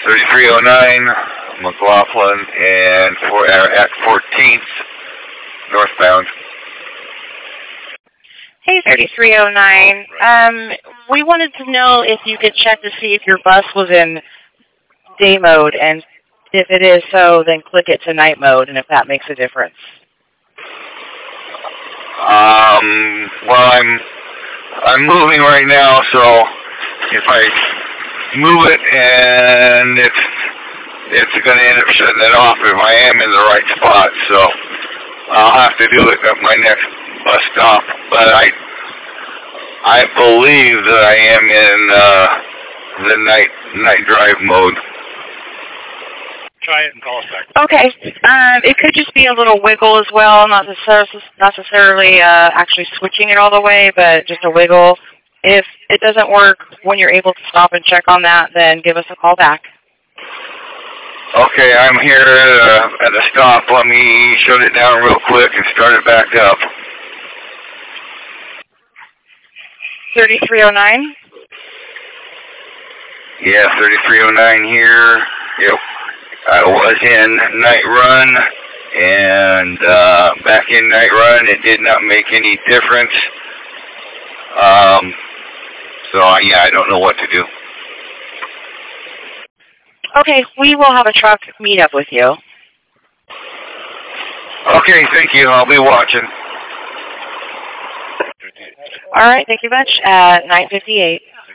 3309 McLaughlin and at 14th northbound. Hey, 3309. We wanted to know if you could check to see if your bus was in day mode, and if it is so, then click it to night mode, and if that makes a difference. Well, I'm moving right now, so if I move it and it's going to end up shutting it off if I am in the right spot, so I'll have to do it at my next bus stop. But I believe that I am in the night drive mode. Try it and call us back. Okay. It could just be a little wiggle as well, not necessarily actually switching it all the way, but just a wiggle. If it doesn't work when you're able to stop and check on that, then give us a call back. Okay, I'm here at the stop. Let me shut it down real quick and start it back up. 3309? Yeah, 3309 here. Yep. I was in night run, and back in night run, it did not make any difference. So, yeah, I don't know what to do. Okay, we will have a truck meet up with you. Okay, thank you. I'll be watching. All right, thank you much. At 9:58.